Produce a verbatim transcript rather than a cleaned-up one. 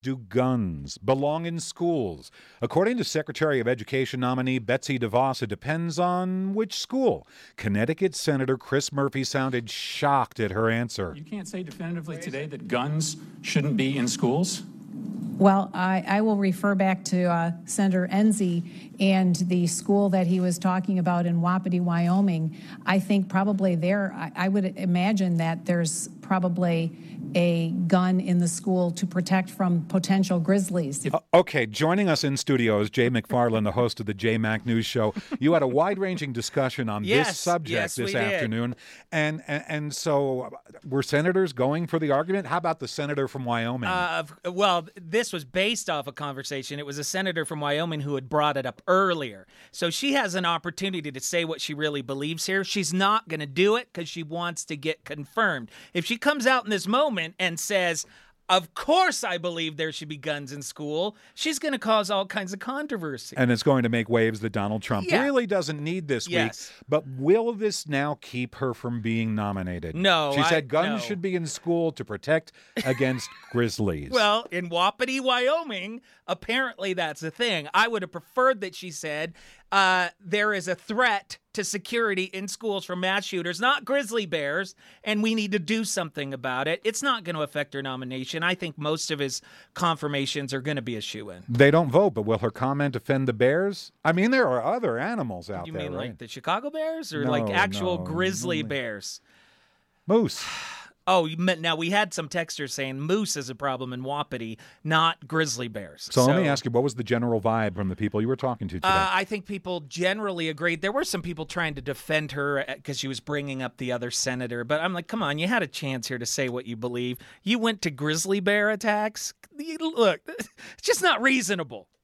Do guns belong in schools? According to Secretary of Education nominee Betsy DeVos, it depends on which school. Connecticut Senator Chris Murphy sounded shocked at her answer. You can't say definitively today that guns shouldn't be in schools? Well, I, I will refer back to uh, Senator Enzi and the school that he was talking about in Wapiti, Wyoming. I think probably there, I, I would imagine that there's probably a gun in the school to protect from potential grizzlies. Uh, okay, joining us in studio is Jay McFarland, the host of the J Mac News Show. You had a wide-ranging discussion on yes, this subject yes, this we afternoon, and, and and so were senators going for the argument? How about the senator from Wyoming? Uh, well, this was based off a conversation. It was a senator from Wyoming who had brought it up earlier. So she has an opportunity to say what she really believes here. She's not going to do it because she wants to get confirmed. If she comes out in this moment and says, of course I believe there should be guns in school, she's going to cause all kinds of controversy. And it's going to make waves that Donald Trump Yeah. really doesn't need this Yes. week. But will this now keep her from being nominated? No, She I- said guns no. should be in school to protect against grizzlies. Well, in Wapiti, Wyoming, apparently that's a thing. I would have preferred that she said uh, there is a threat to security in schools from mass shooters, not grizzly bears, and we need to do something about it. It's not going to affect her nomination. I think most of his confirmations are going to be a shoo-in. They don't vote, but will her comment offend the bears? I mean, there are other animals out You there, mean right? like the Chicago Bears or No, like actual no, grizzly only- bears? Moose. Oh, you meant, now we had some texters saying moose is a problem in Wapiti, not grizzly bears. So, let me ask you, what was the general vibe from the people you were talking to today? Uh, I think people generally agreed. There were some people trying to defend her because she was bringing up the other senator. But I'm like, come on, you had a chance here to say what you believe. You went to grizzly bear attacks. You- Look, it's just not reasonable.